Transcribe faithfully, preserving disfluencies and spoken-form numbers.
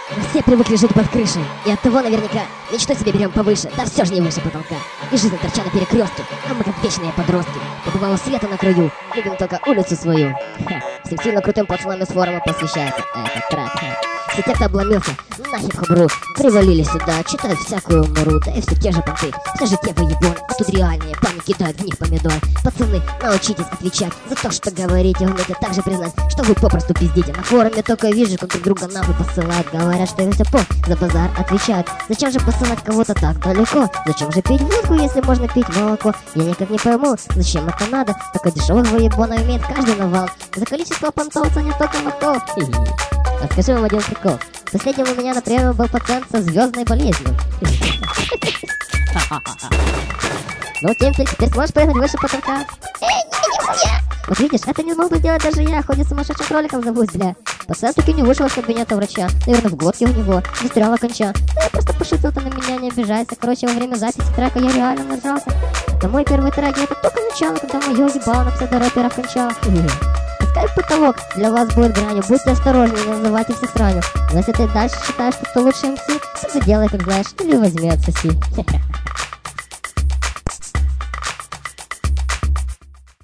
Мы все привыкли жить под крышей, и от того наверняка мечту себе берем повыше, да все же не выше потолка. И жизнь торча на перекрестке, а мы как вечные подростки. Побывало света на краю, любим только улицу свою. Ха, всем сильно крутым пацанам из форума посвящается этот трек. Все те, кто обломился на хип-хоп.ру, привалили сюда, читают всякую муру, да и все те же понты, все же те выебоны, а тут реальные парни кидают в них помидор. Пацаны, научитесь отвечать за то, что говорите, умейте также признать, что вы попросту пиздите. На форуме только вижу, как друг друга нахуй посылают, говорят, что им все по за базар отвечают. Зачем же посылать кого-то так далеко? Зачем же пить водку, если можно пить молоко? Я никак не пойму, зачем это надо, только дешевых выебонов имеет каждый навал. За количество понтов ценят только мотов. Расскажи вам один прикол. Последним у меня на приеме был пациент со звездной болезнью. Ну, Темпель, теперь сможешь прыгнуть выше потолка? Эй, нихуя! Вот видишь, это не мог бы сделать даже я, ходит сумасшедшим кроликом зовусь, бля. Пацан таки не вышел из кабинета врача. Наверное, в глотке у него застряла конча. Да я просто пошутил, ты на меня не обижайся. Короче, во время записи трека я реально нажался. Это мой первый трек, и это только начало, когда мое ебало на псевдорэпера кончало. Пускай потолок для вас будет гранью, будьте осторожны, не называйте все сранью. Но если ты дальше считаешь, что ты лучший эм си, то делай, как знаешь, или возьми отсоси.